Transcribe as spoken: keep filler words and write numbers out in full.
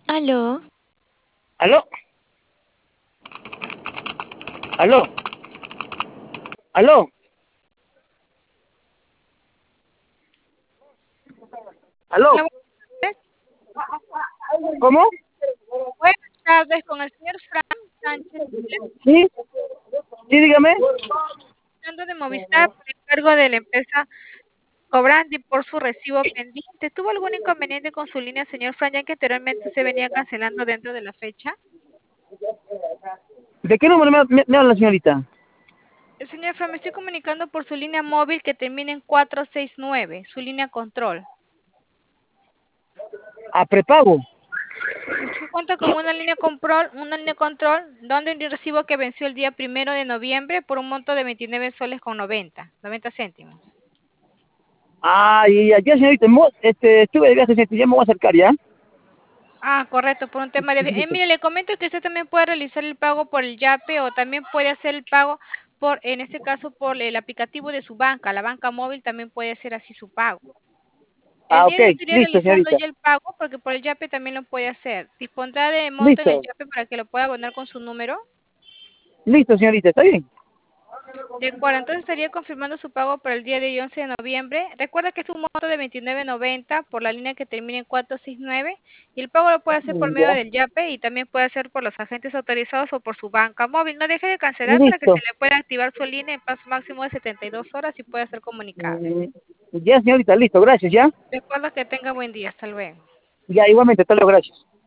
Aló, ¿Aló? ¿Aló? ¿Aló? ¿Aló? Hola, buenas ¿Cómo? buenas tardes con el señor Frank Sánchez, ¿Sí? ¿Sí, dígame? hablando de Movistar por encargo de la empresa Cobrandi por su recibo pendiente. ¿Tuvo algún inconveniente con su línea, señor Frank, ya que anteriormente se venía cancelando dentro de la fecha? ¿De qué número me, me, me habla la señorita? El señor Frank, me estoy comunicando por su línea móvil que termina en cuatro seis nueve, su línea control. ¿A prepago? Usted cuenta con una línea control, una línea control donde un recibo que venció el día primero de noviembre por un monto de veintinueve soles con noventa, noventa céntimos. Ah, y ayer, señorita, mo- este, estuve de viaje, señorita, ya me voy a acercar, ¿ya? Ah, correcto, por un tema de... Eh, mire, le comento que usted también puede realizar el pago por el Yape o también puede hacer el pago por, en este caso, por el aplicativo de su banca. La banca móvil también puede hacer así su pago. El Ah, día ok, de hoy estaría listo, realizando señorita. ya el pago porque por el Yape también lo puede hacer. ¿Dispondrá de monto en el Listo, Yape para que lo pueda abonar con su número? listo, señorita, ¿está bien? De acuerdo, entonces estaría confirmando su pago para el día de hoy, once de noviembre. Recuerda que es un monto de veintinueve noventa por la línea que termina en cuatro seis nueve y el pago lo puede hacer por medio Ya, del Yape y también puede hacer por los agentes autorizados o por su banca móvil. No deje de cancelar para que se listo. le pueda activar su línea en plazo máximo de setenta y dos horas y pueda ser comunicable. Mm, Ya, señorita, listo, gracias, ¿ya? Recuerda que tenga buen día. Hasta luego. Ya, igualmente, hasta luego, gracias.